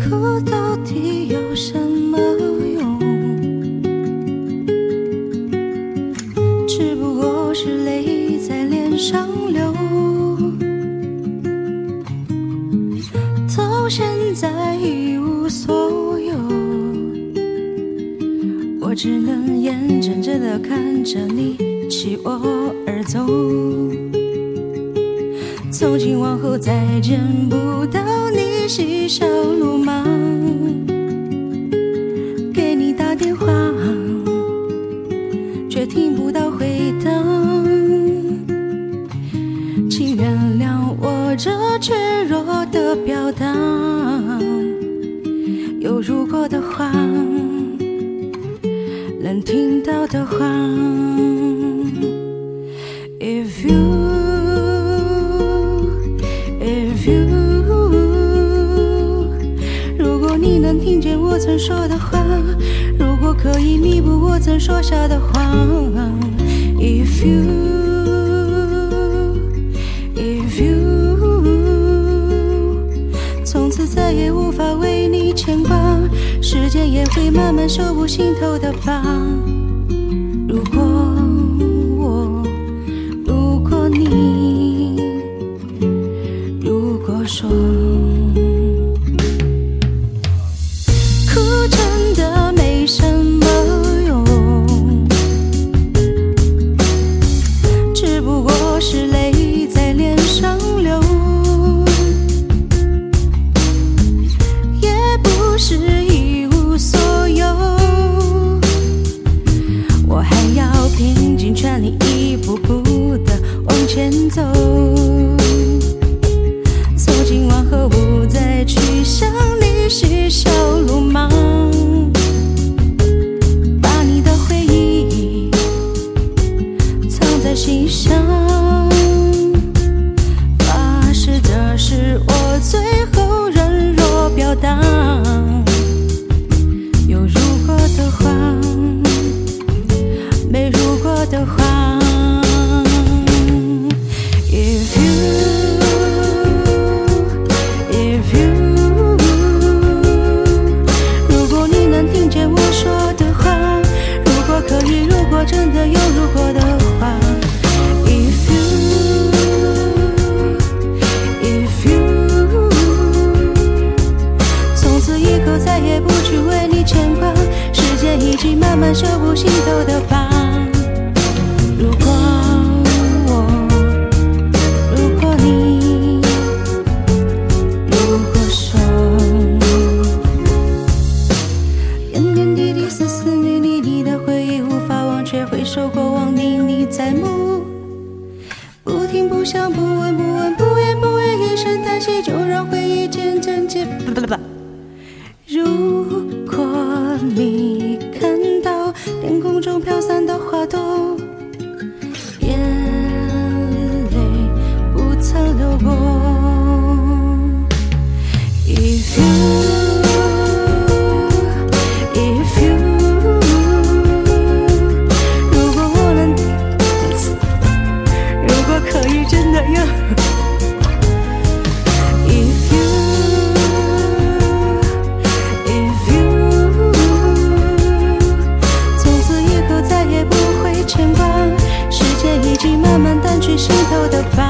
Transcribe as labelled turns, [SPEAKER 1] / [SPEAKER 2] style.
[SPEAKER 1] 哭到底有什么用？只不过是泪在脸上流。到现在一无所有，我只能眼睁睁地看着你弃我而走。从今往后再见不到你嬉笑怒骂，给你打电话却听不到回答。请原谅我这脆弱的表达，有如果的话，能听到的话。 If you如果你能听见我曾说的话，如果可以弥补我曾说下的话。 If you 从此再也无法为你牵挂，时间也会慢慢修补心头的疤。如果你说哭真的没什么用，只不过是泪在脸上流，也不是一无所有。我还要拼尽全力一步步地往前走，从今往后不再去向你嬉笑怒骂，把你的回忆藏在心上，发誓这是我最后软弱表达。有如果的话，没如果的话。 If you如果你能听见我说的话，如果可以，如果真的有如果的话。 If you 从此以后再也不去为你牵挂，时间已经慢慢修补心头的疤。如果丝丝缕缕你的回忆无法忘却，回首过往历历在目，不听不想不问不问不言不语，一声叹息就让回忆渐渐如果你看到天空中飘散的花朵，眼泪不曾流过。 If you真的有 If you 从此以后再也不会牵挂，时间已经慢慢淡去心头的疤。